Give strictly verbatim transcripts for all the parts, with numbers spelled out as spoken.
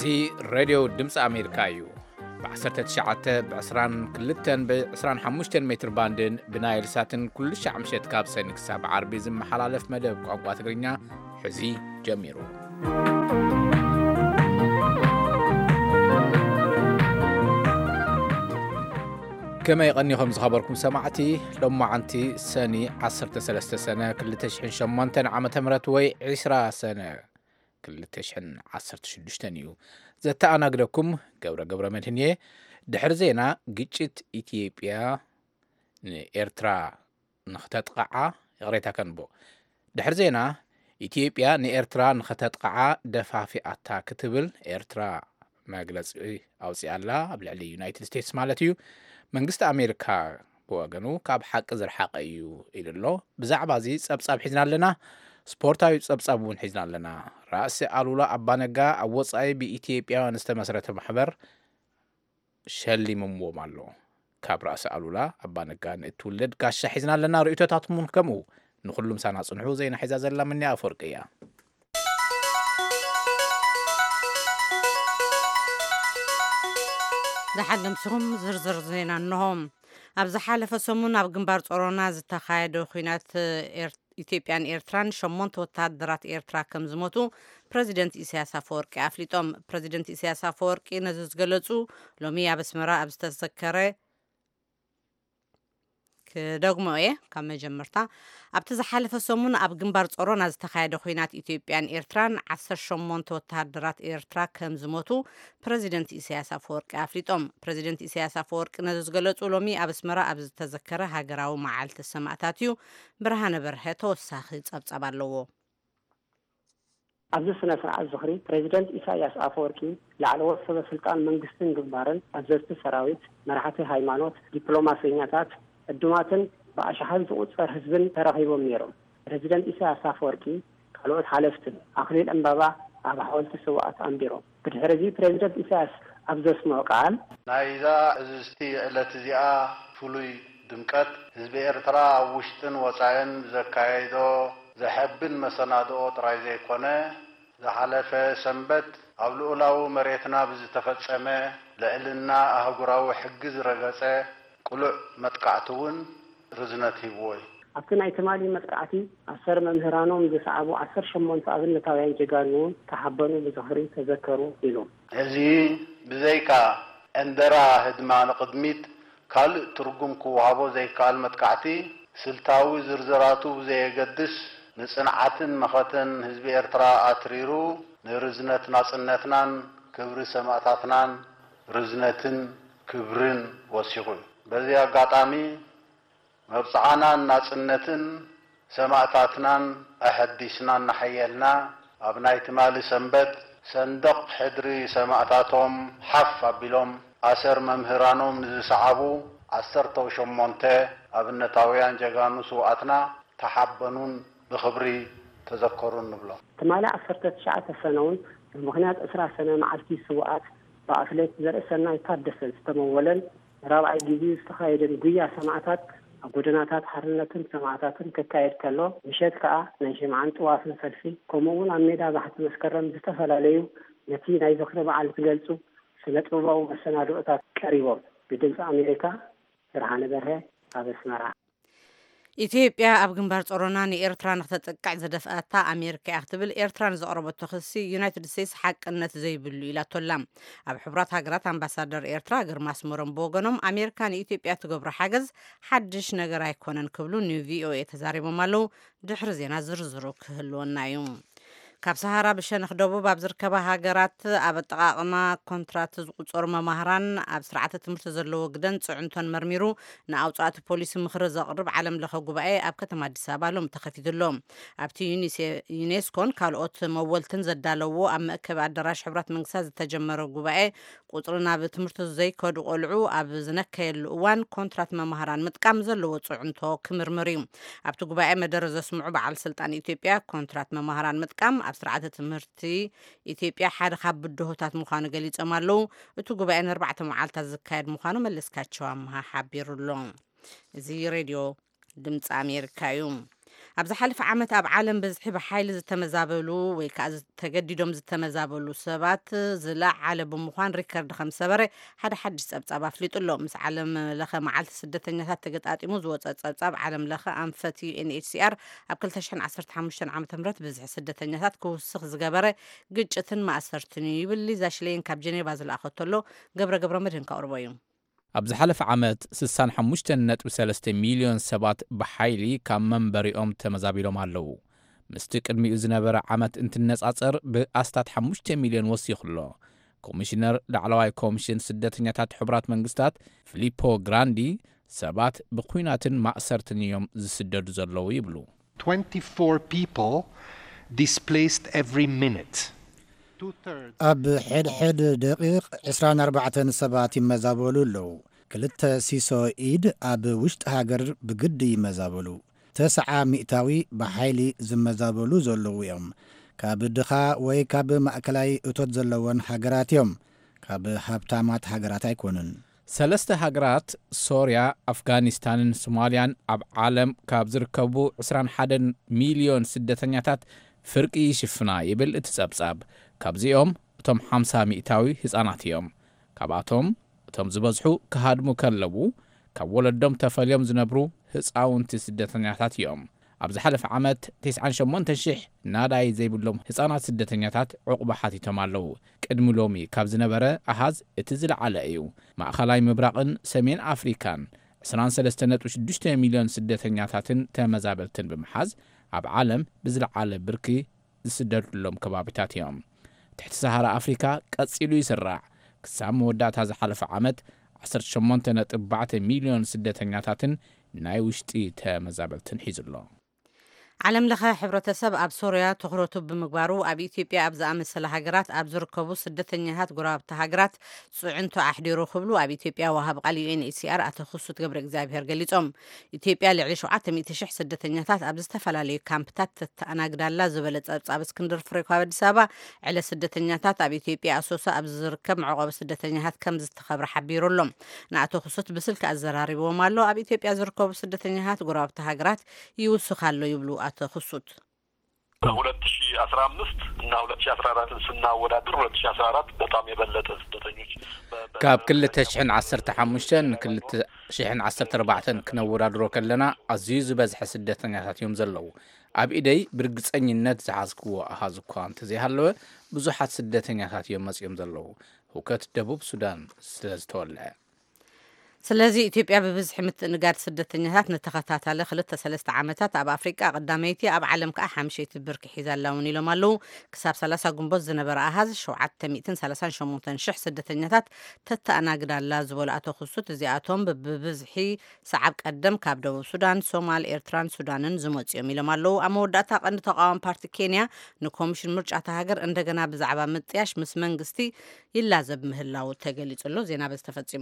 زي راديو دمس أمريكايو بعشرة تشعة بعشران كلتن بعشران حموشتن متر باندن بنايل ساتن كل شعب مشت كابسن كساب عربي زم حلالف مدب قنقوة تقرينيا حزي جميرو كما يغنيهم زخبركم سمعتي لما عنتي سني عشرة ثلاثة سنة كل تشحن شمانتن عام تمرت وي عشرة سنة كل تشحن عشرة شدشتنيو زتا أنا أقولكم قبرة قبرة من هنيه دحر زينا قيتشت إثيوبيا نإيرترا نختات قاعة غريتها كنبو دحر زينا إثيوبيا نإيرترا نختات قاعة دفع في أتا كتبل إيرترا ما قلت أو سيالا قبل علي يونايتد ستيتس مالتيو منجست أمريكا بوغنو كاب حق زر حق أيو إلى الله بزعب عزيز أبصاب حزنا لنا سبورتاي أبصابون حزنا لنا رأس ألولا أبانجا أوص أي بإثيوبيا نستمسرة محبر شلي ممو مالو كاب رأس ألولا أبانجا نتولد كاش حزنا لنا رؤيته تطمون كمو نخلهم سنة صنحو زين حزاز الله مني أفرقيا زحدم سهم زرزر زين أنهم أبز حالة سمون أب جنبار صورونا زتخايدو خينات إثيوبيان إيرتران شمونت وتادرات إيرترا كم زموتو بريزيدنت إسياس أفوركي أفليتهم بريزيدنت إسياس أفوركي نزز قلتو لومي أبسمرا أبز تذكره كدغمو ايه كما جمرتا ابتز حالف سمون اب جنبار صورونا زتخايدو خينات إثيوبيان إيرتران عشرة شمونت وتادرات إيرترا كم زموتو بريزيدنت إسياس أفوركي أفليتهم بريزيدنت إسياس أفوركي نزز قلتو لومي أبسمرا أبز تذكره هاقراو معالت السماعتاتيو برهان برهة توساخي تصبصب اللوو أبز سنة سرعة الزخري بريزيدنت إساياس أفوركي لعلوات سبب سلطان منجستن جنبارن أبزرت سراويت مرحة هايمانوت دبلوماسينياتات الدماتن بأشحال تقصر حزبن ترغيبهم نيرهم بريزيدنت إساياس أفوركي قالوا حالفتن أخليل أنبابا أبا حاولت سواءات أنبيرو بتحرزي بريزيدنت إساياس أبز اسمه قال نايزا إزستي الاتزياء فلوي دمكت حزب إرترا وشتن وصاين زكايدو زحبن مسنادو ترايزي كونه زحالف سنبت أبلولاو مريتنا بزتفتصمه لإلنا أهقراو حجز رغصه قلع متقعتون رزنتي بوي أكن ايتمالي متقعتي أسر ممهرانهم بسعبو أسر شمون فأغن تاوين جيغانون تحبنوا بزهري تذكروا إلهم هذه بزيكا اندرا هدمان قدميت كال ترجمكو وابو زي كال متقعتي سلطاوي زرزراتو زي قدس نصنعاتن مختن حزب إرترا أتريرو نرزنت ناصنتنان كبر سماعتاتنان رزنتن كبرن وسيقول بزي أقاطامي مبصعانا ناصنتن سماعتاتنان أحديثنا نحيلنا أبنايت مالي سنبت صندوق حدري سماعتاتهم حف بلوم أسر ممهرانهم نزسعبو عسرتو شمونته أبنتاويان جغانو سوءاتنا تحبنون بخبري تذكرون نبلا تمالا عسرت تشعة سنوون المغنيات أسرع سنة معالتي سوءات بأفليت زرسنا يتادسل استمولا رابع جيزي استخايدن قوية سماعتات أبودناتات حرنتن سماعتاتن كتايد كالو مشيت كأ نجمعان توافن سلفي كومون عميدا بحث مسكرم بستفل عليو نتينا يذكر معال تقلسو سنتبوا ومسنادوءتات كريبون بدلس أمريكا رحان بره هذا اسمرا إثيوبيا أب جنبار صورونا نإيرترا نختتقع زدفأتا أمريكا أختبل إيرترا نزقربت تخصي يونايتد ستيتس حق النت زي بلو إلى تولام أب حبرات هاجرات أمباسادر إيرترا غرماس مورن بوغنوم أمريكا إثيوبيا تقبر حاجز حدش نجر يكونن كبلو نيو في أو إي تزاري ممالو دحر زينا زرزرو كهلونا يوم كاب سهرة بشان خدوبو باب زركبا هاجرات أب تقاقما كونترات زقصور ممهران أب سرعة تمرت زلو قدن صعنتون مرميرو نأوصات بوليس مخرز قرب عالم لخو قبائي أب كتما ديسابا لهم تخفيد اللوم أبتي يونسكون كالوت مولتن زدالوو أم أكب عدراش حبرات منكساز تجمرو قبائي قطرنا بتمرت زي كود قلعو أب زنكي الأوان كونترات ممهران متقام زلو صعنتو كمرمريم أبتو قبائي مدرز اسمعو بعال سلطان إثيوبيا كونترات ممهران متقام أبسرعة تمرتي إثيوبيا حاد خاب الدهوتات مخانو قليت أمالو اتو قبائن أربعة معالتا زكايد مخانو ملسكاتشو أمها حابيرو اللون زي راديو دمت أمريكا يوم ኣብዚ ሓለፈ ዓመት ኣብ ዓለም ብዝሒ ብሓይሊ ዝተመዛበሉ ወይ ከዓ ተገዲዶም ዝተመዛበሉ ሰባት ዝለዓለ ብምዃን ሪከርድ ከም ሰበረ ሓደ ሓድሽ ፀብጻብ ኣፍሊጡ ኣሎ። ምስ ዓለም ለኸ መዓልቲ ስደተኛታት ተገጣጢሙ ዝወፀ ፀብጻብ ዓለም ለኸ ኣንፈት ዩኤንኤችሲአር ኣብ ክልተ ሽሕን ዓሰርተ ሓሙሽተን ዓመተ ምህረት ብዝሒ ስደተኛታት ክውስኽ ዝገበረ ግጭትን ማእሰርትን ይብል። ሊዛ ሽሌን ካብ ጀኔቫ ዝለኣኸተሎ ገብረ ገብረ መድህን ካቅርቦ እዩ። ኣብ ዝሓለፈ ዓመት ስድሳ ወሓሙሽተ ነጥቢ ሰለስተ ሚልዮን ሰባት ብሓይሊ ካብ መንበሪኦም ተመዛቢሎም ኣለዉ። ምስቲ ቅድሚኡ ዝነበረ ዓመት እንትነጻጸር ብኣስታት ሓሙሽተ ሚልዮን ወሲኹሎ። ኮሚሽነር ላዕለዋይ ኮሚሽን ስደተኛታት ሕቡራት መንግስታት ፊሊፖ ግራንዲ ሰባት ብኩናትን ማእሰርትን እዮም ዝስደዱ ዘለዉ ይብሉ። twenty-four people displaced every minute. ኣብ ሕድ ሕድ ደቂቕ عشرين أربعة ሰባት ይመዛበሉ ኣለዉ። ክልተ ሲሶ ኢድ ኣብ ውሽጢ ሃገር ብግዲ ይመዛበሉ። ተስዓ ሚእታዊ ብሓይሊ ዝመዛበሉ ዘለዉ እዮም። ካብ ድኻ ወይ ካብ ማእከላይ እቶት ዘለወን ሃገራት እዮም። ካብ ሃብታማት ሃገራት ኣይኮኑን። ሰለስተ ሃገራት ሶርያ፣ ኣፍጋኒስታንን ሶማልያን ኣብ ዓለም ካብ ዝርከቡ عشرين وواحد ሚልዮን ስደተኛታት ፍርቂ ይሽፍና ይብል እቲ ጸብጻብ። ካብዚኦም እቶም ሓምሳ ሚእታዊ ህፃናት እዮም። ካብኣቶም እቶም ዝበዝሑ ክሃድሙ ከለዉ ካብ ወለዶም ተፈልዮም ዝነብሩ ህፃውንቲ ስደተኛታት እዮም። ኣብ ዝሓለፈ ዓመት تسعة وثمانين ألف ናዳይ ዘይብሎም ህፃናት ስደተኛታት ዕቁባ ሓቲቶም ኣለዉ። ቅድሚ ሎሚ ካብ ዝነበረ ኣሃዝ እቲ ዝለዓለ እዩ። ማእኸላይ ምብራቕን ሰሜን ኣፍሪካን عشرين وثلاثة نقطة ستة ሚልዮን ስደተኛታትን ተመዛበልትን ብምሓዝ ኣብ ዓለም ብዝለዓለ ብርኪ ዝስደዱሎም ከባቢታት እዮም። ትሕቲ ሰሃራ ኣፍሪካ ቀፂሉ ይስራዕ። ክሳብ መወዳእታ ዝሓለፈ ዓመት عشرة وثمانية نقطة أربعة ሚልዮን ስደተኛታትን ናይ ውሽጢ ተመዛበልትን ሒዙሎ። ዓለም ለኸ ሕብረተሰብ ኣብ ሶርያ ትኩረቱ ብምግባሩ ኣብ ኢትዮጵያ ኣብ ዝኣመሰለ ሃገራት ኣብ ዝርከቡ ስደተኛታት ጎረባብቲ ሃገራት ጽዕንቶ ኣሕዲሩ ክብሉ ኣብ ኢትዮጵያ ወሃብ ቃል ዩኤንኤችሲአር ኣቶ ክሱት ገብረ እግዚአብሔር ገሊጾም። ኢትዮጵያ ልዕሊ ሰብዓተ ሚእቲ ሽሕ ስደተኛታት ኣብ ዝተፈላለዩ ካምፕታት ተኣናግዳላ ዝበለ ጸብጻብ እስክንድር ፍሬው ካብ ኣዲስ ኣበባ ዕለ ስደተኛታት ኣብ ኢትዮጵያ ኣሶሳ ኣብ ዝርከብ መዕቆቢ ስደተኛታት ከም ዝተኸብረ ሓቢሩሎም። ንኣቶ ክሱት ብስልኪ ኣዘራሪቦም ኣሎ። ኣብ ኢትዮጵያ ዝርከቡ ስደተኛታት ጎረባብቲ ሃገራት ይውስኻሎ ይብሉ አቶ ክሱት። ሁለት ሺህ አስራ አምስት እና ሁለት ሺህ አስራ አራት ስናወዳድር ሁለት ሺህ አስራ አራት በጣም የበለጠ ስደተኞች ካብ ክልተ ሽሕን ዓሰርተ ሓሙሽተን ክልተ ሽሕን ዓሰርተ ኣርባዕተን ክነወዳድሮ ከለና ኣዝዩ ዝበዝሐ ስደተኛታት እዮም ዘለዉ። ኣብ ኢደይ ብርግፀኝነት ዝሓዝክዎ ኣሃዝ እኳ እንተዘይሃለወ ብዙሓት ስደተኛታት እዮም መፅኦም ዘለዉ። ሁከት ደቡብ ሱዳን ስለዝተወልዐ ስለዚ ኢትዮጵያ ብብዝሒ ምትንጋድ ስደተኛታት ንተኸታተለ ክልተ ሰለስተ ዓመታት ኣብ ኣፍሪቃ ቀዳመይቲ ኣብ ዓለም ከዓ ሓምሸይቲ ብርኪ ሒዛ ኣለውን ኢሎም ኣለዉ። ክሳብ ሰላሳ ጉንቦት ዝነበረ ኣሃዝ ሸውዓተ ሚእትን ሰላሳን ሸሞንተን ሽሕ ስደተኛታት ተተኣናግዳላ ዝበሉ ኣቶ ክሱት እዚኣቶም ብብዝሒ ሰዓብ ቀደም ካብ ደቡብ ሱዳን፣ ሶማል፣ ኤርትራን ሱዳንን ዝመፁ እዮም ኢሎም ኣለዉ። ኣብ መወዳእታ ቀንዲ ተቃዋሚ ፓርቲ ኬንያ ንኮሚሽን ምርጫ ሃገር እንደገና ብዛዕባ ምጥያሽ ምስ መንግስቲ ይላዘብ ምህላው ተገሊጹሎ። ዜና በዝተፈጺሙ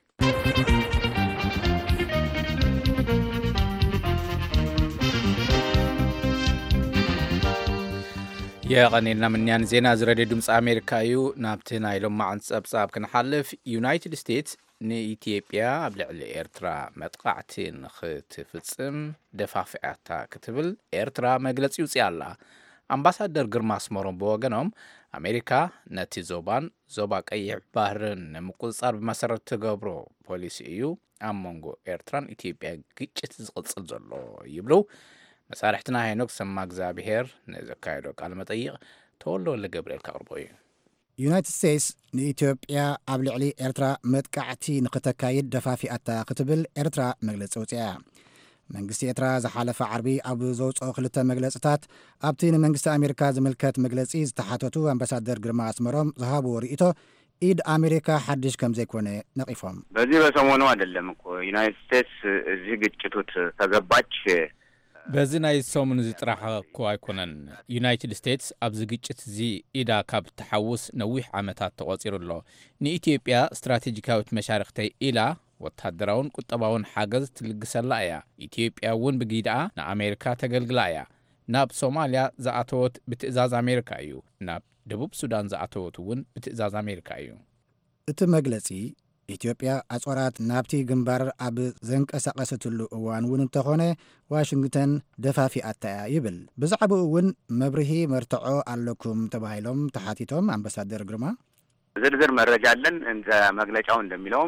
የቀኔልና ምንያን ዜና ዝረድዩ ድምፂ ኣሜሪካ እዩ። ናብቲ ናይ ሎማዓን ጸብጻብ ክንሓልፍ ዩናይትድ ስቴትስ ንኢትዮጵያ ኣብ ልዕሊ ኤርትራ መጥቃዕቲ ንኽትፍጽም ደፋፍያታ ክትብል ኤርትራ መግለፂ ውፅኣ ኣላ። ኣምባሳደር ግርማ ኣስመሮም ብወገኖም ኣሜሪካ ነቲ ዞባን ዞባ ቀይሕ ባህርን ንምቁፅጻር ብመሰረት ትገብሮ ፖሊሲ እዩ ኣብ መንጎ ኤርትራን ኢትዮጵያ ግጭት ዝቕፅል ዘሎ ይብሉ። መሳርሕትና ሄኖክ ሰማ እግዚአብሔር ንዘካየዶ ቃል መጠይቅ ተወልዶ ለገብርኤል ካቅርቦ እዩ። ዩናይትድ ስቴትስ ንኢትዮጵያ ኣብ ልዕሊ ኤርትራ መጥቃዕቲ ንኽተካይድ ደፋፊኣታ ክትብል ኤርትራ መግለፂ ውፅኣ። መንግስቲ ኤርትራ ዝሓለፈ ዓርቢ ኣብ ዘውፅኦ ክልተ መግለፅታት ኣብቲ ንመንግስቲ ኣሜሪካ ዝምልከት መግለፂ ዝተሓተቱ ኣምባሳደር ግርማ ኣስመሮም ዝሃብዎ ርእቶ ኢድ አሜሪካ ሓድሽ ከም ዘይኮነ ነቂፎም። በዚህ በሰሞኑ አይደለም እኮ ዩናይትድ ስቴትስ እዚህ ግጭቱት ተገባች በዚህ ናይ ሰሙን ዝጥራሐ እኮ ኣይኮነን። ዩናይትድ ስቴትስ ኣብዚ ግጭት እዚ ኢዳ ካብ ተሓውስ ነዊሕ ዓመታት ተቆፂሩሎ። ንኢትዮጵያ ስትራቴጂካዊት መሻርክተይ ኢላ ወታደራውን ቁጠባውን ሓገዝ ትልግሰላ እያ። ኢትዮጵያ እውን ብጊድኣ ንኣሜሪካ ተገልግላ እያ። ናብ ሶማልያ ዝኣተወት ብትእዛዝ ኣሜሪካ እዩ። ናብ ደቡብ ሱዳን ዝኣተወት እውን ብትእዛዝ ኣሜሪካ እዩ። እቲ መግለፂ ኢትዮጵያ ኣጽዋራት ናብቲ ግንባር ኣብ ዘንቀሳቐሰትሉ እዋን እውን እንተኾነ ዋሽንግተን ደፋፊኣታ እያ ይብል። ብዛዕባኡ እውን መብርሂ መርትዖ ኣለኩም ተባሂሎም ተሓቲቶም ኣምባሳደር ግርማ ዝርዝር መረጃ አለን እንደ መግለጫው እንደሚለውም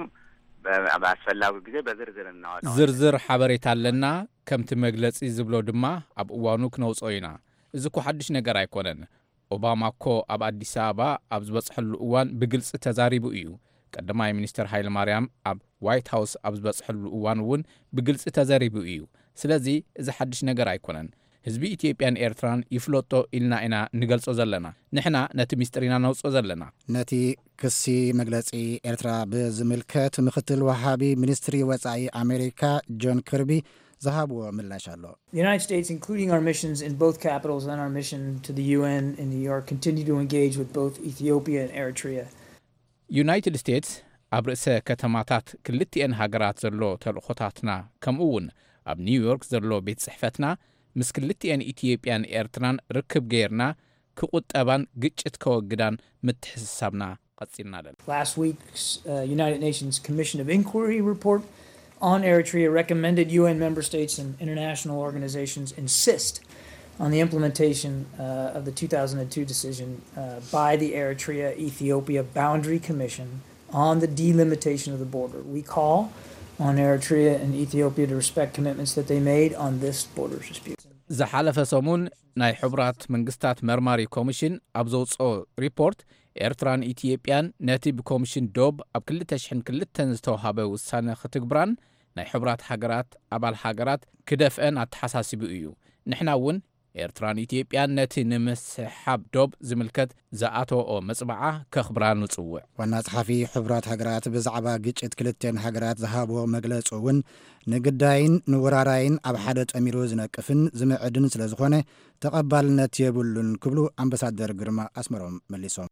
በአስፈላጊው ጊዜ በዝርዝር እናወጣው ዝርዝር ሓበሬታ ኣለና ከምቲ መግለጺ ዝብሎ ድማ ኣብ እዋኑ ክነውጾ ኢና እዚ ኮ ሓድሽ ነገር ኣይኮነን ኦባማ ኮ ኣብ አዲስ አበባ ኣብ ዝበጽሐሉ እዋን ብግልጽ ተዛሪቡ እዩ ቀዳማይ ሚኒስትር ሃይለ ማርያም ኣብ ዋይት ሃውስ ኣብ ዝበጽሐሉ እዋን እውን ብግልጽ ተዛሪቡ እዩ ስለዚ እዚ ሓድሽ ነገር ኣይኮነን ህዝቢ ኢትዮጵያን ኤርትራን ይፍለጦ ኢልና ኢና ንገልጾ ዘለና ንሕና ነቲ ሚስጥሪና ነውጾ ዘለና ነቲ ክሲ መግለጺ ኤርትራ ብዝምልከት ምክትል ወሃቢ ሚኒስትሪ ወጻኢ አሜሪካ ጆን ከርቢ zahabwo millash allo The United States including our missions in both capitals and our mission to the U N in New York continue to engage with both Ethiopia and Eritrea United States ኣብ ርእሰ ከተማታት ክልቲአን ሃገራት ዘሎ ተልእኾታትና ከምኡውን ኣብ ኒውዮርክ ዘሎ ቤት ጽሕፈትና ምስ ክልቲአን ኢትዮጵያን ኤርትራን ርክብ ገይርና ክቁጠባን ግጭት ከወግዳን ምትሕስሳብና ቀጽልና ኣለና Last week's uh, United Nations Commission of Inquiry report on Eritrea recommended U N member states and international organizations insist on the implementation uh, of the two thousand two decision uh, by the Eritrea-Ethiopia Boundary Commission on the delimitation of the border. We call on Eritrea and Ethiopia to respect commitments that they made on this border dispute. زحالف سمون ናይ ሕቡራት መንግስታት መርማሪ ኮሚሽን ኣብ ዘውጽኦ ሪፖርት ኤርትራን ኢትዮጵያን ነቲ ብኮሚሽን ዶብ ኣብ ክልተ ሽሕን ክልተን ዝተወሃበ ውሳነ ክትግብራን ናይ ሕቡራት ሃገራት ኣባል ሃገራት ክደፍአን ኣተሓሳሲቡ እዩ ንሕና እውን ኤርትራን ኢትዮጵያን ነቲ ንምስሓብ ዶብ ዝምልከት ዝኣተወኦ መጽባዓ ከኽብራን ንጽውዕ ዋና ጸሓፊ ሕቡራት ሃገራት ብዛዕባ ግጭት ክልተን ሃገራት ዝሃብዎ መግለጹ እውን ንግዳይን ንወራራይን ኣብ ሓደ ጠሚሩ ዝነቅፍን ዝምዕድን ስለ ዝኾነ ተቐባልነት የብሉን ክብሉ ኣምባሳደር ግርማ ኣስመሮም መሊሶም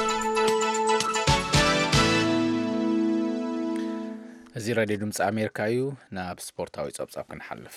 እዚ ሬድዮ ድምፂ ኣሜሪካ እዩ ናብ ስፖርታዊ ጸብጻብ ክንሓልፍ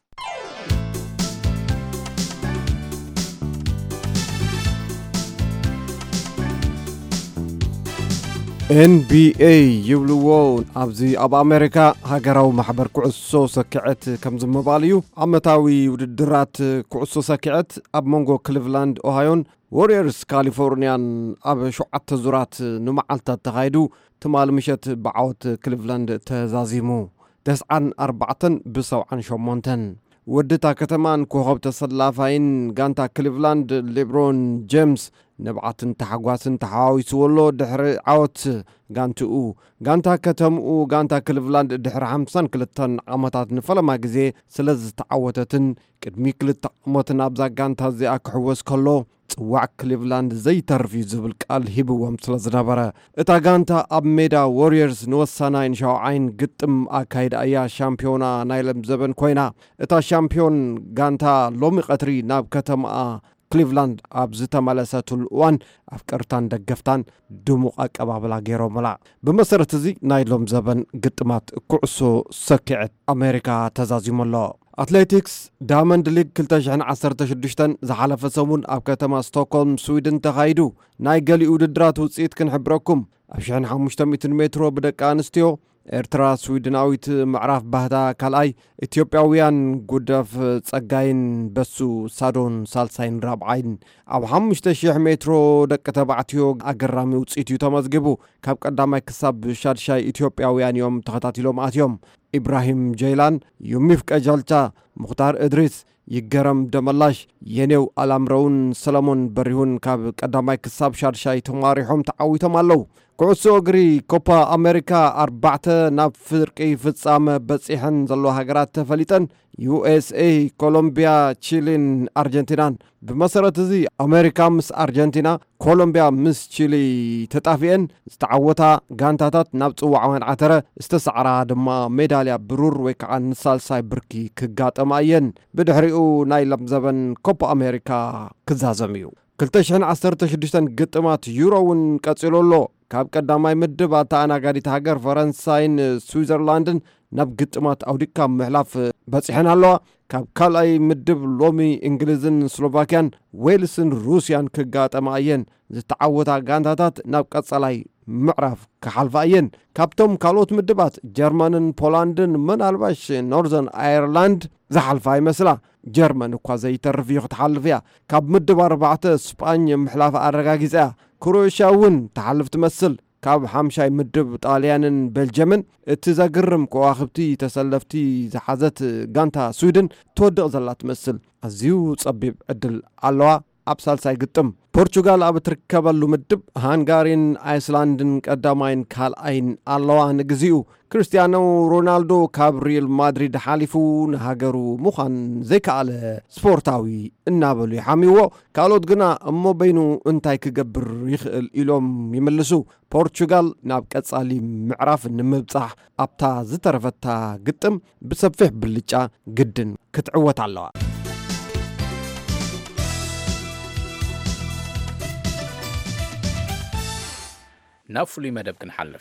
N B A ይብልዎ ኣብዚ ኣብ ኣሜሪካ ሃገራዊ ማሕበር ኩዕሶ ሰኪዐት ከም ዝምባል እዩ ዓመታዊ ውድድራት ኩዕሶ ሰኪዐት ኣብ መንጎ ክሊቭላንድ ኦሃዮን ዋሪየርስ ካሊፎርኒያን ኣብ ሸውዓተ ዙራት ንመዓልታት ተኻይዱ ትማል ምሸት ብዓወት ክሊቭላንድ ተዛዚሙ ተስዓን ኣርባዕተን ብሰብዓን ሸሞንተን ወድታ ከተማን ኮኸብ ተሰላፋይን ጋንታ ክሊቭላንድ ሌብሮን ጄምስ ነብዓትን ተሓጓስን ተሓዋዊስወሎ ድሕሪ ዓወት ጋንትኡ ጋንታ ከተምኡ ጋንታ ክሊቭላንድ ድሕሪ ሓምሳን ክልተን ዓመታት ንፈለማ ግዜ ስለ ዝተዓወተትን ቅድሚ ክልተ ዓመትን ኣብዛ ጋንታ እዚኣ ክሕወስ ከሎ ጽዋዕ ክሊቭላንድ ዘይተርፊ ዝብል ቃል ሂብዎም ስለ ዝነበረ እታ ጋንታ ኣብ ሜዳ ዋሪየርስ ንወሳናይን ሸውዓይን ግጥም ኣካይዳ እያ ሻምፒዮና ናይ ለም ዘበን ኮይና እታ ሻምፒዮን ጋንታ ሎሚ ቀትሪ ናብ ከተማኣ ክሊቭላንድ ኣብ ዝተመለሰቱል እዋን ኣፍቀርታን ደገፍታን ድሙቕ ኣቀባብላ ገይሮምላ ብመሰረት እዚ ናይ ሎም ዘበን ግጥማት ኩዕሶ ሰኪዐት ኣሜሪካ ተዛዚሙሎ አትሌቲክስ ዳይመንድ ሊግ ክልተ ሽሕን ዓሰርተ ሽዱሽተ ዝሓለፈ ሰሙን ኣብ ከተማ ስቶክሆልም ስዊድን ተኻይዱ ናይ ገሊኡ ውድድራት ውፅኢት ክንሕብረኩም ኣብ ሽሕን ሓሙሽተ ሚእቲ ሜትሮ ብደቂ ኣንስትዮ ኤርትራ ስዊድናዊት ምዕራፍ ባህታ ካልኣይ ኢትዮጵያውያን ጉደፍ ጸጋይን በሱ ሳዶን ሳልሳይን ራብዓይን ኣብ ሓሙሽተ ሽሕ ሜትሮ ደቂ ተባዕትዮ ኣገራሚ ውፅኢት እዩ ተመዝጊቡ ካብ ቀዳማይ ክሳብ ሻድሻይ ኢትዮጵያውያን እዮም ተኸታቲሎም ኣትዮም ኢብራሂም ጀይላን ዩሚፍ ቀጀልቻ ሙኽታር እድሪስ ይገረም ደመላሽ የኔው አላምረውን ሰለሞን በሪሁን ካብ ቀዳማይ ክሳብ ሻድሻይ ተማሪሖም ተዓዊቶም ኣለው ኩዕሶ እግሪ ኮፓ አሜሪካ ኣርባዕተ ናብ ፍርቂ ፍጻመ በጺሐን ዘሎ ሃገራት ተፈሊጠን ዩኤስኤ ኮሎምቢያ ቺሊን አርጀንቲናን ብመሰረት እዚ አሜሪካ ምስ አርጀንቲና ኮሎምቢያ ምስ ቺሊ ተጣፊአን ዝተዓወታ ጋንታታት ናብ ጽዋዕዋን ዓተረ ዝተሰዓራ ድማ ሜዳልያ ብሩር ወይ ከዓ ንሳልሳይ ብርኪ ክጋጠማ እየን ብድሕሪኡ ናይ ለምዘበን ኮፓ አሜሪካ ክዛዘም እዩ ክልተ ሽሕን ዓሰርተ ሽዱሽተ ግጥማት ዩሮውን ቀጽሎሎ ካብ ቀዳማይ ምድብ ኣተኣናጋዲት ሃገር ፈረንሳይን ስዊዘርላንድን ናብ ግጥማት ኣውዲካ ምሕላፍ በጺሐን ኣለዋ ካብ ካልኣይ ምድብ ሎሚ እንግሊዝን ስሎቫኪያን ዌልስን ሩስያን ክጋጠማ እየን ዝተዓወታ ጋንታታት ናብ ቀጸላይ ምዕራፍ ክሓልፋ እየን ካብቶም ካልኦት ምድባት ጀርመንን ፖላንድን ምናልባሽ ኖርዘርን ኣየርላንድ ዝሓልፋ ይመስላ ጀርመን እኳ ዘይተርፍ እዩ ክትሓልፍ እያ ካብ ምድብ ኣርባዕተ ስጳኝ ምሕላፍ ኣረጋጊጻ ክሮኤሽያ እውን ተሓልፍ ትመስል ካብ ሓምሻይ ምድብ ጣልያንን ቤልጅየምን እቲ ዘግርም ከዋኽብቲ ተሰለፍቲ ዝሓዘት ጋንታ ስዊድን ትወድቕ ዘላ ትመስል ኣዝዩ ጸቢብ ዕድል ኣለዋ ኣብ ሳልሳይ ግጥም ፖርቹጋል ኣብ ትርከበሉ ምድብ ሃንጋሪን ኣይስላንድን ቀዳማይን ካልኣይን ኣለዋ ንግዚኡ ክርስቲያኖ ሮናልዶ ካብ ሪል ማድሪድ ሓሊፉ ንሃገሩ ምዃን ዘይከኣለ ስፖርታዊ እናበሉ ይሓሚዎ ካልኦት ግና እሞ በይኑ እንታይ ክገብር ይኽእል ኢሎም ይምልሱ ፖርቹጋል ናብ ቀጻሊ ምዕራፍ ንምብጻሕ ኣብታ ዝተረፈታ ግጥም ብሰፊሕ ብልጫ ግድን ክትዕወት ኣለዋ ናብ ፍሉይ መደብ ክንሓልፍ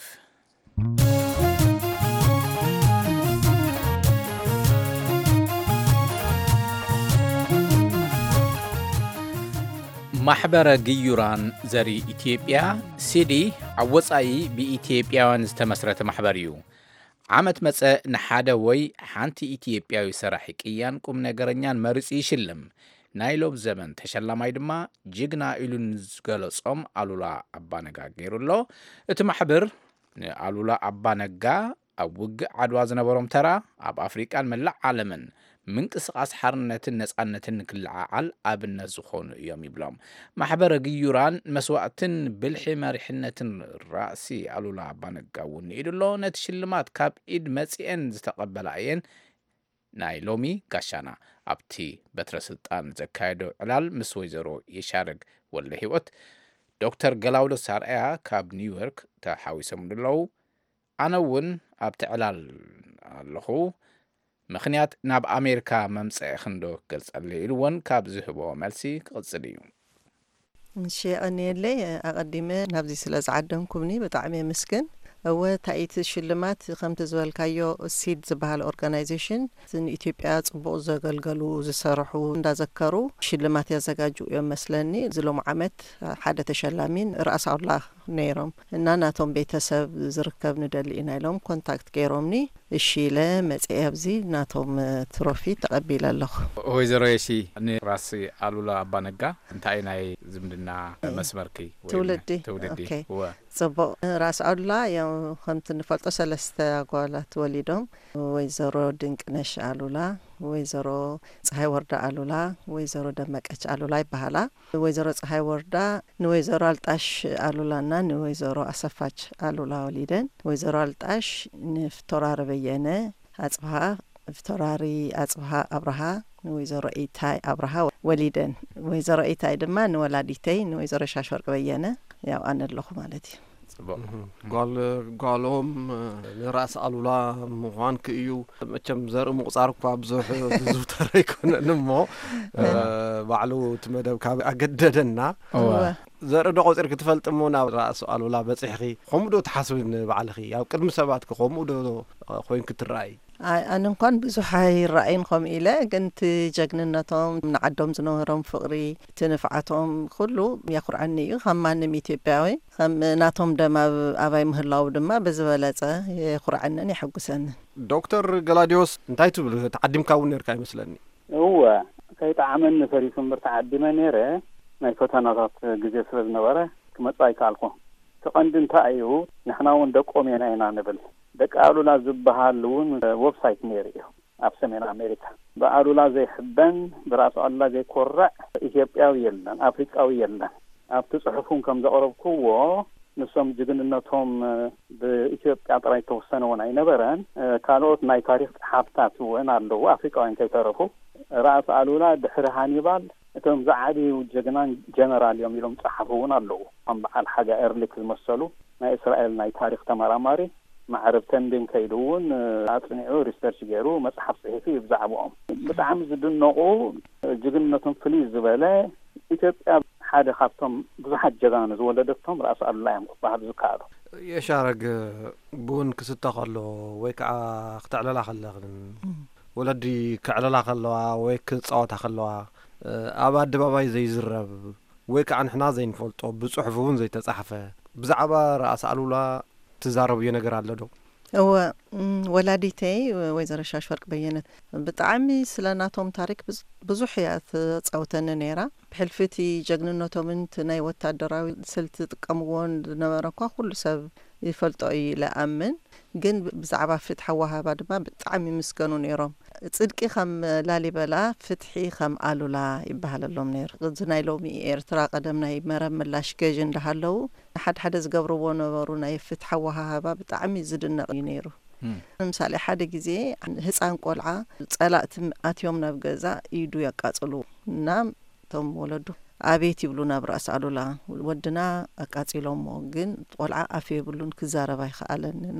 ማሕበረ ግዩራን ዘሪ ኢትዮጵያ ሲዲ ኣብ ወጻኢ ብኢትዮጵያውያን ዝተመስረተ ማሕበር እዩ ዓመት መጸ ንሓደ ወይ ሓንቲ ኢትዮጵያዊ ሰራሒ ቅያን ቁም ነገረኛን መርጺ ይሽልም ናይሎም ዘመን ተሸላማይ ድማ ጅግና ኢሉን ዝገለጾም ኣሉላ ኣባነጋ ገይሩሎ እቲ ማሕበር ኣሉላ ኣባነጋ ኣብ ውግእ ዓድዋ ዝነበሮም ተራ ኣብ ኣፍሪቃን መላእ ዓለምን ምንቅስቃስ ሓርነትን ነጻነትን ክልዓዓል ኣብነት ዝኾኑ እዮም ይብሎም ማሕበረ ግዩራን መስዋዕትን ብልሒ መሪሕነትን ራእሲ ኣሉላ ኣባነጋ እውን ኢድሎ ነቲ ሽልማት ካብ ኢድ መጺአን ዝተቐበላ እየን ናይ ሎሚ ጋሻና ኣብቲ በትረ ስልጣን ዘካየዶ ዕላል ምስ ወይዘሮ የሻረግ ወልደ ህይወት ዶክተር ገላውዶ ሳርአያ ካብ ኒውዮርክ ተሓዊሶም ድለው ኣነ እውን ኣብቲ ዕላል ኣለኹ ምክንያት ናብ ኣሜሪካ መምጽእ ክንዶ ገልጸለይ ኢሉውን ካብ ዝህቦ መልሲ ክቕጽል እዩ እሺ ኣነየለይ ኣቐዲመ ናብዚ ስለ ዝዓደምኩምኒ ብጣዕሚ ምስግን እወ ታይት ሽልማት ከምቲ ዝበልካዮ ሲድ ዝበሃል ኦርጋናይዜሽን ንኢትዮጵያ ጽቡቕ ዘገልገሉ ዝሰርሑ እንዳዘከሩ ሽልማት ያዘጋጁ እዮም መስለኒ ዝሎም ዓመት ሓደ ተሸላሚን ራእስ ኣውላ ነይሮም እና ናቶም ቤተሰብ ዝርከብ ንደሊ ኢና ኢሎም ኮንታክት ገይሮምኒ እሺ ኢለ መጽአ ኣብዚ ናቶም ትሮፊ ተቐቢለ ኣለኹ ወይዘሮ የሺ ንራስ ኣሉላ ኣባነጋ እንታይ ናይ ዝምድና መስመርኪ ትውልዲ ትውልዲ ወ ጽቡቕ ራስ ኣሉላ ያው ከምቲ ንፈልጦ ሰለስተ ኣጓላት ወሊዶም ወይዘሮ ድንቅነሽ ኣሉላ ወይዘሮ ፀሐይ ወርዳ ኣሉላ ወይዘሮ ደመቀች ኣሉላ ይባሃላ ወይዘሮ ፀሐይ ወርዳ ንወይዘሮ አልጣሽ ኣሉላና ንወይዘሮ አሰፋች ኣሉላ ወሊደን ወይዘሮ አልጣሽ ንፍቶራሪ በየነ አጽብሃ ፍቶራሪ አጽብሃ አብርሃ ንወይዘሮ ኢታይ አብርሃ ወሊደን ወይዘሮ ኢታይ ድማ ንወላዲተይ ንወይዘሮ ሻሽወርቅ በየነ ያው ኣነለኹ ማለት እዩ ጓል ጓሎም ንራስ ኣሉላ ምዃን ክእዩ መቸም ዘርኢ ምቁጻር እኳ ብዙሕ ዝውተረ ይኮነን እሞ ባዕሉ ትመደብ ካብ ኣገደደና ዘርኢ ዶ ቆፂር ክትፈልጥ እሞ ናብ ራስ ኣሉላ በፂሕኺ ከምኡ ዶ ትሓስብ ንባዕልኺ ኣብ ቅድሚ ሰባት ከምኡ ዶ ኮይንክ ትረአይ ኣነ እንኳን ብዙሕ ኣይረአይን ከምኡ ኢለ ግን እቲ ጀግንነቶም ንዓዶም ዝነበሮም ፍቕሪ እቲ ንፍዓቶም ኩሉ የኩርዓኒ እዩ ከም ማንም ኢትዮጵያዊ ከም ናቶም ደማ ኣባይ ምህላው ድማ ብዝበለፀ የኩርዓንን የሐጉሰንን ዶክተር ገላዲዮስ እንታይ ትብል ተዓዲምካ እውን ነርካ ይመስለኒ እወ ከይጣዕመን ፈሪሱ ምር ተዓዲመ ነይረ ናይ ፈተናታት ግዜ ስለ ዝነበረ ክመጻ ይከኣልኩ ተቐንዲ እንታይ እዩ ንሕና እውን ደቆም ኢና ኢና ንብል ደቂ ኣሉላ ዝበሃል እውን ዌብሳይት ነይሩ እዩ ኣብ ሰሜን ኣሜሪካ ብኣሉላ ዘይሕበን ብራስ ኣሉላ ዘይኮርዕ ኢትዮጵያዊ የለን ኣፍሪቃዊ የለን ኣብቲ ጽሑፉን ከም ዘቕረብክዎ ንሶም ጅግንነቶም ብኢትዮጵያ ጥራይ ተወሰነ እውን ኣይነበረን ካልኦት ናይ ታሪክ ጸሓፍታት እውን ኣለዉ ኣፍሪቃውያን ከይተረፉ ራስ ኣሉላ ድሕሪ ሃኒባል እቶም ዝዓድዩ ጀግናን ጀነራል እዮም ኢሎም ጸሓፉ እውን ኣለዉ ከም በዓል ሓጋ ኤርሊክ ዝመሰሉ ናይ እስራኤል ናይ ታሪክ ተመራማሪ معرب تندين كيدون أطنعوا ريسيرش جيرو مصحف صحيفي بزعبهم بتعم زدنقو جغنتهم فليز زباله ኢትዮጵያ ሓደ ካብቶም ብዙሓት ጀጋኑ ዝወለደቶም ራስ ኣሉላ እዮም ክባሃል ዝከኣሉ የሻረግ ቡን ክስተኸሎ ወይ ከዓ ክትዕለላ ከለኽን ወለዲ ክዕለላ ከለዋ ወይ ክፃወታ ከለዋ ኣብ ኣደባባይ ዘይዝረብ ወይ ከዓ ንሕና ዘይንፈልጦ ብፅሑፍ እውን ዘይተጻሕፈ ብዛዕባ ራስ አሉላ تزاربوا ነገር አለ ዶ هو ولاديتي ويزر شاشفرق بينت بطعمي سلاناتهم تاريخ ብዙሕ እያ ጻውተን ነራ بحلفتي ጀግንነቶም እንትናይ ወታደራዊ ስልት ጥቀምዎን ነበረኳ ሁሉ ሰብ ይፈልጦ ይለአምን ግን ብዛዕባ ፍትሕ ወሃባ ድማ ብጣዕሚ ምስገኑ ነይሮም ጽድቂ ከም ላሊበላ ፍትሒ ከም አሉላ ይባሃለሎም ነይር ዝናይ ሎሚ ኤርትራ ቀደም ናይ መረብ ምላሽ ገዥ እንዳሃለው ሓደ ሓደ ዝገብርዎ ነበሩ ናይ ፍትሕ ወሃባ ብጣዕሚ ዝድነቕ ነይሩ ምሳሌ ሓደ ጊዜ ህፃን ቆልዓ ጸላእት አትዮም ናብ ገዛ ይዱ ያቃጽሉ እና ቶም ወለዱ አቤት ይብሉ ናብ ራስ አሉላ ወድና አቃጽሎም ግን ቆልዓ አፍ ይብሉን ክዛረባ ይخالንና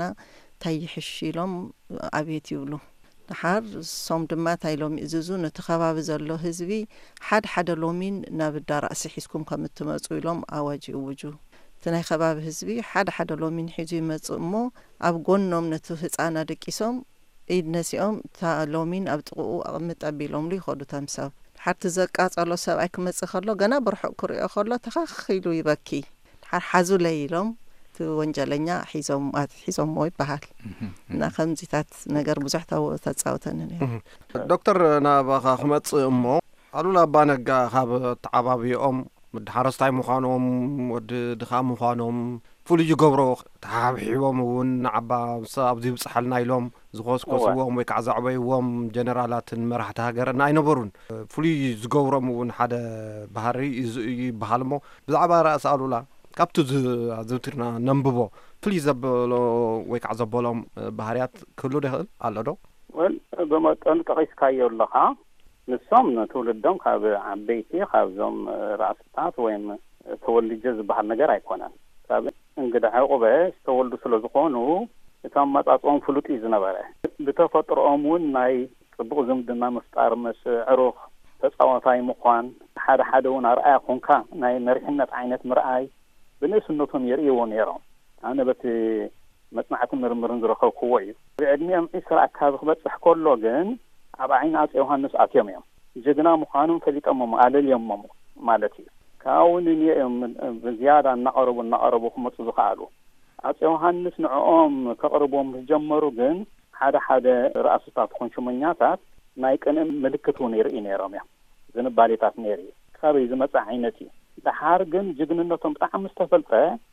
ታይሕሽሎም አቤት ይብሉ ድሓር ሶም ድማ ታይሎም ይዝዙ ነተኸባብ ዘሎ ህዝቢ ሓደ ሓደ ሎሚን ናብ ዳራእሲ ሒስኩም ከም ትመጹ ኢሎም አዋጅ ይውጁ ትናይ ኸባብ ህዝቢ ሓደ ሓደ ሎሚን ሒዙ ይመጹ እሞ ኣብ ጎኖም ነቱ ህፃና ደቂሶም ኢድነሲኦም ታ ሎሚን ኣብ ጥቁኡ ኣቕምጥ ኣቢሎም ይኸዱ ተምሳብ ሓርቲ ዘቃጸሎ ሰብኣይ ክመጽእ ከሎ ገና ብርሑቕ ክሪኦ ከሎ ተኸኺሉ ይበኪ ድሓር ሓዙ ለይሎም ወንጀለኛ ሒዞም ሒዞም ሞይ ይበሃል እና ከምዚታት ነገር ብዙሕ ተጻውተን ነይሩ ዶክተር ናባኻ ክመጽእ እሞ አሉላ ባነጋ ካብ ተዓባቢኦም ድሓረስታይ ምዃኖም ወዲ ድኻ ምዃኖም ፍሉይ ገብሮ ተሓብሒቦም እውን ንዓባ ኣብዚ ብፅሓልና ኢሎም ዝኮስኮስዎም ወይ ከዓ ዘዕበይዎም ጀነራላትን መራሕቲ ሃገርና ኣይነበሩን ፍሉይ ዝገብሮም እውን ሓደ ባህሪ ይበሃል እሞ ብዛዕባ ራስ አሉላ ካብቲ ዝውትርና ነንብቦ ፍሉይ ዘበሎ ወይ ከዓ ዘበሎም ባህርያት ክህሉ ይኽእል ኣሎ ዶ ወል በመጠኑ ጠቂስካዮ ኣለኻ ንሶም ንትውልዶም ካብ ዓበይቲ ካብዞም ራስታት ወይም ተወልጀ ዝበሃል ነገር ኣይኮነን ካብ እንግዳ ዕቁበ ዝተወልዱ ስለ ዝኾኑ እቶም መጻጽኦም ፍሉጥ እዩ ዝነበረ ብተፈጥሮኦም እውን ናይ ጽቡቕ ዝምድና ምፍጣር ምስ ዕሩኽ ተጻዋታይ ምዃን ሓደ ሓደ እውን ኣርኣያ ኮንካ ናይ መሪሕነት ዓይነት ምርኣይ ብንእስነቶም የርእይዎ ነይሮም ኣነ በቲ መጽናዕትን ምርምርን ዝረኸብክዎ እዩ ብዕድሚኦም ዒስራ ኣካባቢ ክበፅሕ ከሎ ግን ኣብ ዓይኒ ኣፄ ዮሃንስ ኣትዮም እዮም ጀግና ምዃኖም ፈሊጦም ኣለልዮም ማለት እዩ ካውን ንየም ብዝያዳ እናቀረቡ እናቀረቡ ክመፁ ዝኽኣሉ ኣፄ ዮሃንስ ንዕኦም ከቅርቦም ዝጀመሩ ግን ሓደ ሓደ ራእስታት ኮን ሽመኛታት ናይ ቅን ምልክት እውን ይርኢ ነይሮም እዮም ዝንባሌታት ነይሩ ካበይ ዝመፅእ ዓይነት እዩ ድሓር ግን ጅግንነቶም ብጣዕሚ ዝተፈልጠ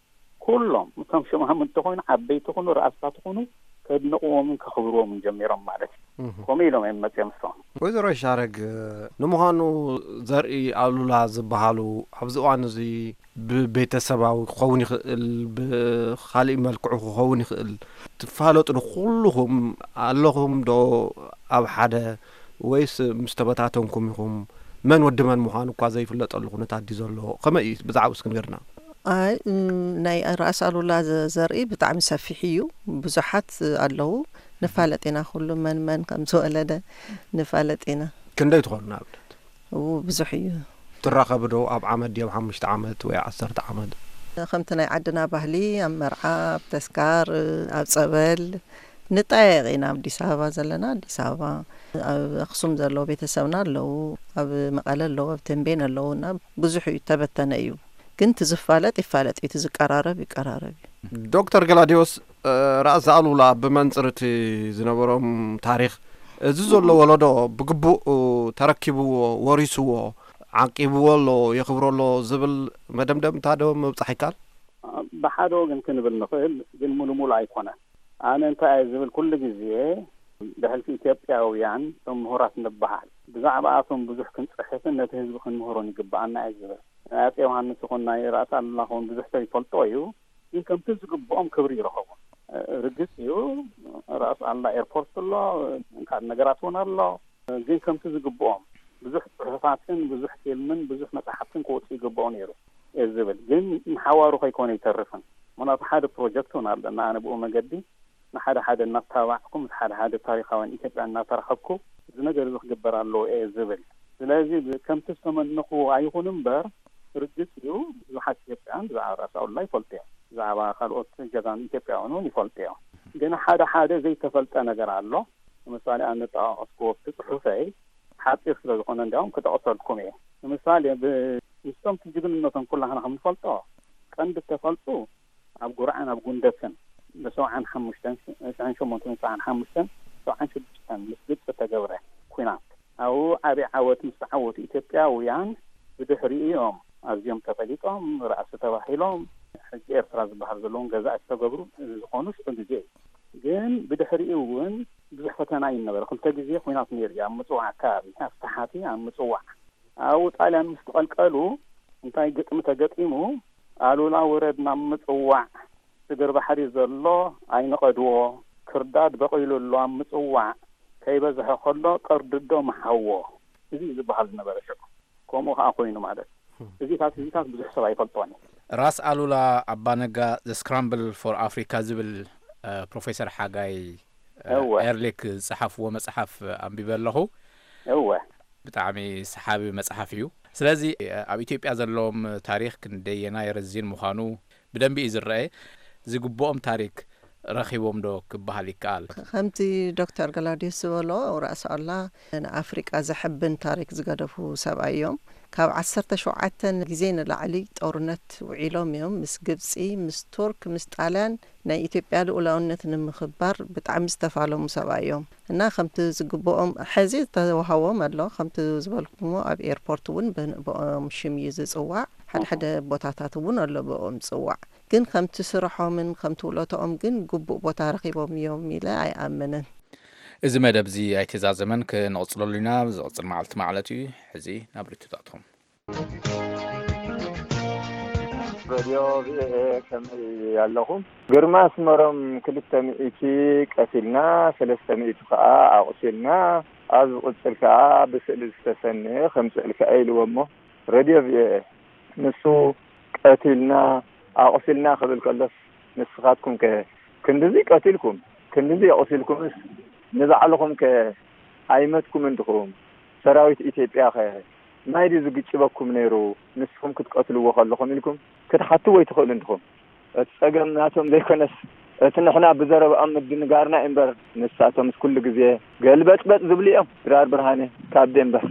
ኩሎም እቶም ሽማም እንትኾኑ ዓበይቲ ኮኑ ራእስታት ኮኑ ከድንቅዎምን ከኽብርዎምን ጀሚሮም ማለት እዩ ከምኡ ኢሎም እዮም መፅኦም ንሶም ወይዘሮ ሻረግ ንምዃኑ ዘርኢ አሉላ ዝበሃሉ ኣብዚ እዋን እዚ ብቤተሰባዊ ክኸውን ይኽእል ብካሊእ መልክዑ ክኸውን ይኽእል ትፋለጡ ኩልኩም ኣለኹም ዶ ኣብ ሓደ ወይስ ምስ ተበታተንኩም ኢኹም መን ወዲ መን ምዃኑ እኳ ዘይፍለጠሉ ኩነታት እዩ ዘሎ ከመይ እዩ ብዛዕባ እስኪ ንገርና ኣይ ናይ ራስ አሉላ ዘርኢ ብጣዕሚ ሰፊሕ እዩ ብዙሓት ኣለዉ ንፋለጤና ኩሉ መን መን ከም ዝወለደ ንፋለጤና ክንደይ ትኾኑ ንኣብነት ብዙሕ እዩ ትራኸብ ዶ ኣብ ዓመት ድዮም ሓሙሽተ ዓመት ወይ ዓሰርተ ዓመት ከምቲ ናይ ዓድና ባህሊ ኣብ መርዓ ኣብ ተስካር ኣብ ፀበል ንጣየቕ ኢና ኣብ ኣዲስ ኣበባ ዘለና ኣዲስ ኣበባ ኣብ ኣክሱም ዘለዎ ቤተሰብና ኣለዉ ኣብ መቐለ ኣለዉ ኣብ ተንቤን ኣለዉና ብዙሕ እዩ ተበተነ እዩ ግን ትዝፋለጥ ይፋለጥ እዩ ትዝቀራረብ ይቀራረብ ዶክተር ገላዲዮስ ራስ አሉላ ብመንጽርቲ ዝነበሮም ታሪክ እዚ ዘሎ ወለዶ ብግቡእ ተረኪብዎ ወሪስዎ ዓቂብዎ ኣሎ የኽብረሎ ዝብል መደምደምታ ዶ ምብፃሕ ይካል ብሓደ ወገን ክንብል ንኽእል ግን ሙሉሙሉ ኣይኮነን ኣነ እንታይ ዝብል ኩሉ ግዜ ብሕልፊ ኢትዮጵያውያን ቶም ምሁራት ንበሃል ብዛዕባ ኣቶም ብዙሕ ክንፅሕፍን ነቲ ህዝቢ ክንምህሮን ይግባአና እዩ ዝብል ኣፄ ዮሃንስ ይኹን ናይ ራስ አሉላ ይኹን ብዙሕ ሰብ ይፈልጦ እዩ ግን ከምቲ ዝግብኦም ክብሪ ይረኸቡ ርግፅ እዩ ራስ አሉላ ኤርፖርት ኣሎ ካልእ ነገራት እውን ኣሎ ግን ከምቲ ዝግብኦም ብዙሕ ፅሑፋትን ብዙሕ ፊልምን ብዙሕ መፅሓፍትን ክወፁ ይግብኦ ነይሩ እዩ ዝብል ግን ንሓዋሩ ከይኮነ ይተርፍን ምክንያቱ ሓደ ፕሮጀክት እውን ኣለና ኣነ ብኡ መገዲ ንሓደ ሓደ እናተባዕኩም ሓደ ሓደ ታሪካውን ኢትዮጵያ እናተረኸብኩ እዚ ነገር እዚ ክግበር ኣለዎ እዩ ዝብል ስለዚ ከምቲ ዝተመንኽዎ ኣይኹን እምበር ርግፅ እዩ ብዙሓት ኢትዮጵያውያን ብዛዕባ ራስ አሉላ ይፈልጡ እዮም ብዛዕባ ካልኦት ጀጋኑ ኢትዮጵያውያን እውን ይፈልጡ እዮም ግን ሓደ ሓደ ዘይተፈልጠ ነገር ኣሎ ንምሳሌ ኣነ ጠቃቀስክዎ ብፅሑፈይ ሓፂር ስለ ዝኾነ እንዲያውም ክጠቕሰልኩም እየ ንምሳሌ ምስቶም ጅግንነቶም ኩላህና ከም ንፈልጦ ቀንዲ ተፈልጡ ኣብ ጉርዓን ኣብ ጉንደትን በሰውዓን ሓሙሽተን ሰዓን ሸሞንተን ሰዓን ሓሙሽተን ሰዓን ሽዱሽተን ምስ ግብፂ ተገብረ ኩናት ኣብኡ ዓብዪ ዓወት ምስ ተዓወቱ ኢትዮጵያውያን ብድሕሪኦም ኣዝዮም ተፈሊጦም ራእሲ ተባሂሎም ሕጂ ኤርትራ ዝበሃል ዘለዎም ገዛእ ዝተገብሩ ዝኾኑ ስዑ ግዜ ግን ብድሕሪኡ እውን ብዙሕ ፈተና እዩ ነበረ ክልተ ግዜ ኩናት ነይሩ ኣብ ምፅዋዕ ኣከባቢ ኣብ ታሕቲ ኣብ ምፅዋዕ ኣብኡ ጣልያን ምስ ተቐልቀሉ እንታይ ግጥሚ ተገጢሙ ኣሉላ ወረድ ናብ ምፅዋዕ ስግር ባሕሪ ዘሎ ኣይንቐድዎ ክርዳድ በቂሉሎ ኣብ ምፅዋዕ ከይበዝሐ ከሎ ቀርድዶ መሓዎ እዚ ዝበሃል ዝነበረ ሽዑ ከምኡ ከዓ ኮይኑ ማለት እዚታት እዚታት ብዙሕ ሰብ ኣይፈልጦን ራስ ኣሉላ ኣባነጋ ዘ ስክራምብል ፎር አፍሪካ ዝብል ፕሮፌሰር ሓጋይ ኤርሊክ ጽሓፍዎ መጽሓፍ ኣንቢበ ኣለኹ እወ ብጣዕሚ ሰሓቢ መጽሓፍ እዩ ስለዚ ኣብ ኢትዮጵያ ዘለዎም ታሪክ ክንደየና የረዚን ምዃኑ ብደንቢ እዩ ዝረአ ዝግብኦም ታሪክ ረኺቦም ዶ ክበሃል ይከኣል ከምቲ ዶክተር ገላውዲዮስ ዝበሎ ራእሲ ኣሉላ ንኣፍሪቃ ዘሕብን ታሪክ ዝገደፉ ሰብኣይ እዮም ካብ ዓሰርተ ሸውዓተ ግዜ ንላዕሊ ጦርነት ውዒሎም እዮም ምስ ግብፂ ምስ ቱርክ ምስ ጣልያን ናይ ኢትዮጵያ ልኡላውነት ንምኽባር ብጣዕሚ ዝተፋለሙ ሰብኣይ እዮም እና ከምቲ ዝግብኦም ሕዚ ተዋሃቦም ኣሎ ከምቲ ዝበልኩሞ ኣብ ኤርፖርት እውን ብኦም ሽም እዩ ዝፅዋዕ ሓደ ሓደ ቦታታት እውን ኣሎ ብኦም ዝፅዋዕ ግን ከምቲ ስርሖምን ከምቲ ውለቶኦም ግን ግቡእ ቦታ ረኺቦም እዮም ኢለ ኣይኣምንን እዚ መደብ እዚ ኣይተዛዘመን ክንቕፅለሉ ኢና ዝቕፅል መዓልቲ ማለት እዩ ሕዚ ናብ ርቱታትኩም ሬድዮ ቪኦኤ ከመይ ኣለኹም ግርማ ስመሮም ክልተ ሚእቲ ቀሲልና ሰለስተ ሚእቲ ከዓ ኣቑሲልና ኣብ ዝቕፅል ከዓ ብስእሊ ዝተሰንየ ከምፅእል ከዓ ኢልዎ እሞ ሬድዮ ቪኦኤ ንሱ ቀቲልና ኣቑሲልና ክብል ከሎስ ንስኻትኩም ከ ክንድዚ ቀቲልኩም ክንድዚ ኣቑሲልኩምስ ንባዕልኩም ከ ኣይመትኩም እንድኹም ሰራዊት ኢትዮጵያ ኸ ማይዲ ዝግጭበኩም ነይሩ ንስኩም ክትቀትልዎ ከለኹም ኢልኩም ክትሓቱ ወይ ትኽእል እንድኹም እቲ ፀገም ናቶም ዘይኮነስ እቲ ንሕና ብዘረብኦም ምድንጋርና እምበር ንሳቶምስ ኩሉ ግዜ ገልበጥበጥ ዝብሉ እዮም ድራር ብርሃኔ ካብ ደንበር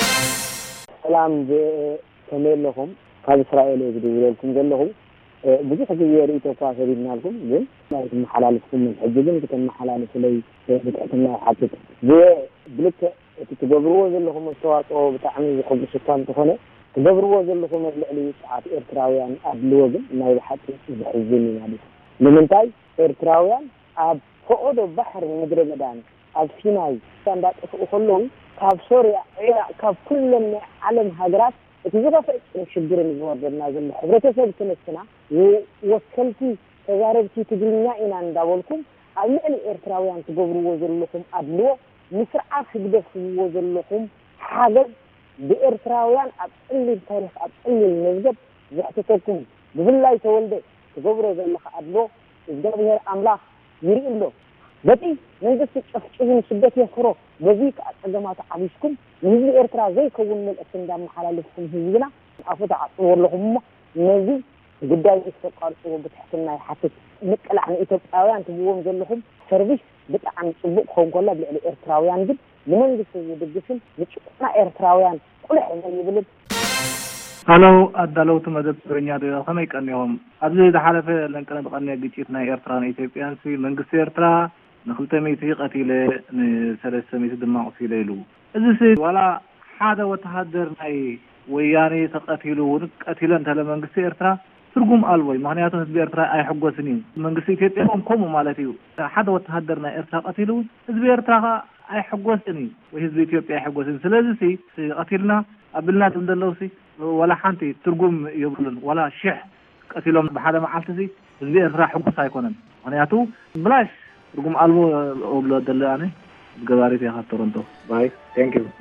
ሰላም ከመይ ኣለኹም ካብ እስራኤል ዝድውለልኩም ዘለኹም ብዙሕ ግዜ ርኢቶ እኳ ሰሪድናልኩም ግን ናይ መሓላለፍኩም ሕጂ ግን ከተመሓላለፍለይ ብትሕትና ሓትት ብልክ እቲ ትገብርዎ ዘለኹም ኣስተዋፅኦ ብጣዕሚ ዝሕጉስ እኳ እንተኾነ ትገብርዎ ዘለኹም ልዕሊ ሰዓት ኤርትራውያን ኣድልዎ ግን ናይ ባሓቂ ዝሕዝን እዩ ማለት ንምንታይ ኤርትራውያን ኣብ ፈቆዶ ባሕሪ ምድረ በዳን ኣብ ሲናይ እንዳጠፍኡ ከለዉ ካብ ሶርያ ኢራቅ ካብ ኩለን ናይ ዓለም ሃገራት እቲ ዝኸፍእ ሽግርን ዝወርደና ዘሎ ሕብረተሰብ ተነስና ወከልቲ ተዛረብቲ ትግርኛ ኢና እንዳበልኩም ኣብ ልዕሊ ኤርትራውያን ትገብርዎ ዘለኹም ኣድልዎ ምስርዓት ትግደፍዎ ዘለኹም ሓገዝ ብኤርትራውያን ኣብ ፅሊል ታሪክ ኣብ ፅሊል መዝገብ ዘሕተተኩም ብፍላይ ተወልደ ትገብሮ ዘለኻ ኣድልዎ እግዚአብሔር ኣምላኽ ይርኢ ኣሎ በቲ መንግስቲ ጨፍጭፍን ስደት የፍሮ በዚ ከኣፀገማት ዓቢስኩም ንህዝቢ ኤርትራ ዘይከውን መልእክቲ እንዳመሓላለፍኩም ህዝብና ኣፉ ተዓፅዎ ኣለኹም እሞ ነዚ ጉዳይ ዝተቋርፅዎ ብትሕትና ይሓትት ምቅላዕ ንኢትዮጵያውያን ትብዎም ዘለኹም ሰርቪስ ብጣዕሚ ፅቡቅ ክኸውን ከሎ ልዕሊ ኤርትራውያን ግን ንመንግስቲ ዝድግፍን ንጭቁና ኤርትራውያን ቁልሕ ዘይብልን ሃሎ ኣዳለውቲ መደብ ትግርኛ ዶ ከመይ ቀኒሆም ኣብዚ ዝሓለፈ ለንቀነ ብቐንየ ግጭት ናይ ኤርትራን ኢትዮጵያን ሲ መንግስቲ ኤርትራ ንክልተ ሚእቲ ቀቲለ ንሰለስተ ሚእቲ ድማ ቆሲለ ኢሉ እዚ ሲ ዋላ ሓደ ወተሃደር ናይ ወያኔ ተቀቲሉ እውን ቀቲለ እንተለ መንግስቲ ኤርትራ ትርጉም ኣልወይ ምክንያቱ ህዝቢ ኤርትራ ኣይሕጎስን እዩ መንግስቲ ኢትዮጵያ ከምኡ ማለት እዩ ሓደ ወተሃደር ናይ ኤርትራ ቀቲሉ ህዝቢ ኤርትራ ኣይሕጎስን እዩ ወይ ህዝቢ ኢትዮጵያ ኣይሕጎስን ስለዚ ሲ ቀቲልና ኣብልና ትምደለው ሲ ወላ ሓንቲ ትርጉም የብሉን ወላ ሽሕ ቀቲሎም ብሓደ መዓልቲ ሲ ህዝቢ ኤርትራ ሕጉስ ኣይኮነን ምክንያቱ ብላሽ ትርጉም ኣልቦ እብሎ ደለኣነ ገባሪት ኢኻ ቶሮንቶ ባይ ቴንክ ዩ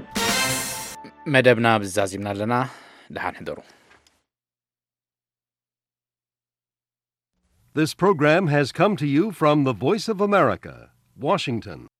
መደብና ብዛዚምና ኣለና ድሓን ሕደሩ This program has come to you from the Voice of America, Washington.